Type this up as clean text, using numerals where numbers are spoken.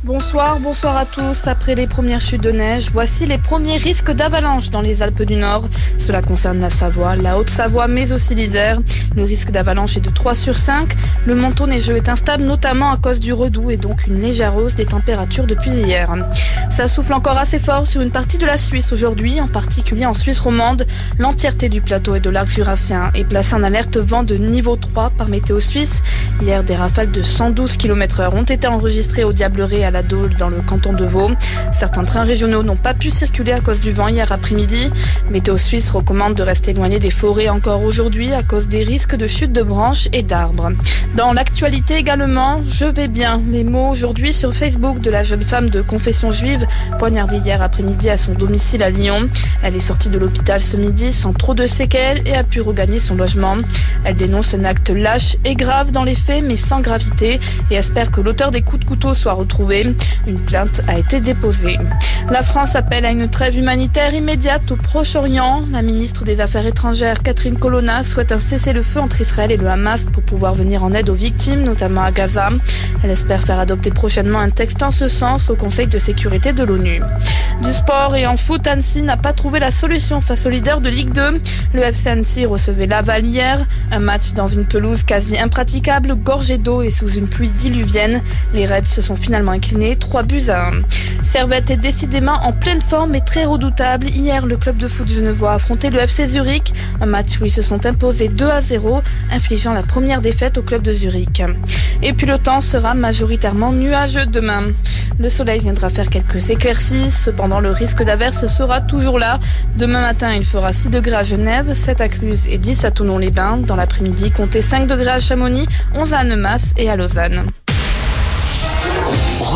Bonsoir à tous. Après les premières chutes de neige, voici les premiers risques d'avalanche dans les Alpes du Nord. Cela concerne la Savoie, la Haute-Savoie, mais aussi l'Isère. Le risque d'avalanche est de 3 sur 5. Le manteau neigeux est instable, notamment à cause du redoux et donc une légère hausse des températures depuis hier. Ça souffle encore assez fort sur une partie de la Suisse aujourd'hui, en particulier en Suisse romande. L'entièreté du plateau et de l'arc jurassien est placée en alerte vent de niveau 3 par Météo Suisse. Hier, des rafales de 112 km/h ont été enregistrées au Diableret à la Dôle dans le canton de Vaud. Certains trains régionaux n'ont pas pu circuler à cause du vent hier après-midi. Météo Suisse recommande de rester éloigné des forêts encore aujourd'hui à cause des risques de chute de branches et d'arbres. Dans l'actualité également, je vais bien. Les mots aujourd'hui sur Facebook de la jeune femme de confession juive poignardée hier après-midi à son domicile à Lyon. Elle est sortie de l'hôpital ce midi sans trop de séquelles et a pu regagner son logement. Elle dénonce un acte lâche et grave dans les faits mais sans gravité et espère que l'auteur des coups de couteau soit retrouvé. Une plainte a été déposée. La France appelle à une trêve humanitaire immédiate au Proche-Orient. La ministre des Affaires étrangères, Catherine Colonna, souhaite un cessez-le-feu entre Israël et le Hamas pour pouvoir venir en aide aux victimes, notamment à Gaza. Elle espère faire adopter prochainement un texte en ce sens au Conseil de sécurité de l'ONU. Du sport et en foot, Annecy n'a pas trouvé la solution face au leader de Ligue 2. Le FC Annecy recevait Laval hier. Un match dans une pelouse quasi impraticable, gorgée d'eau et sous une pluie diluvienne. Les Reds se sont finalement inclinés 3-1. Servette est décidément en pleine forme et très redoutable. Hier, le club de foot genevois a affronté le FC Zurich. Un match où ils se sont imposés 2-0, infligeant la première défaite au club de Zurich. Et puis le temps sera majoritairement nuageux demain. Le soleil viendra faire quelques éclaircies, cependant le risque d'averse sera toujours là. Demain matin, il fera 6 degrés à Genève, 7 à Cluse et 10 à Thonon-les-Bains. Dans l'après-midi, comptez 5 degrés à Chamonix, 11 à Annemasse et à Lausanne.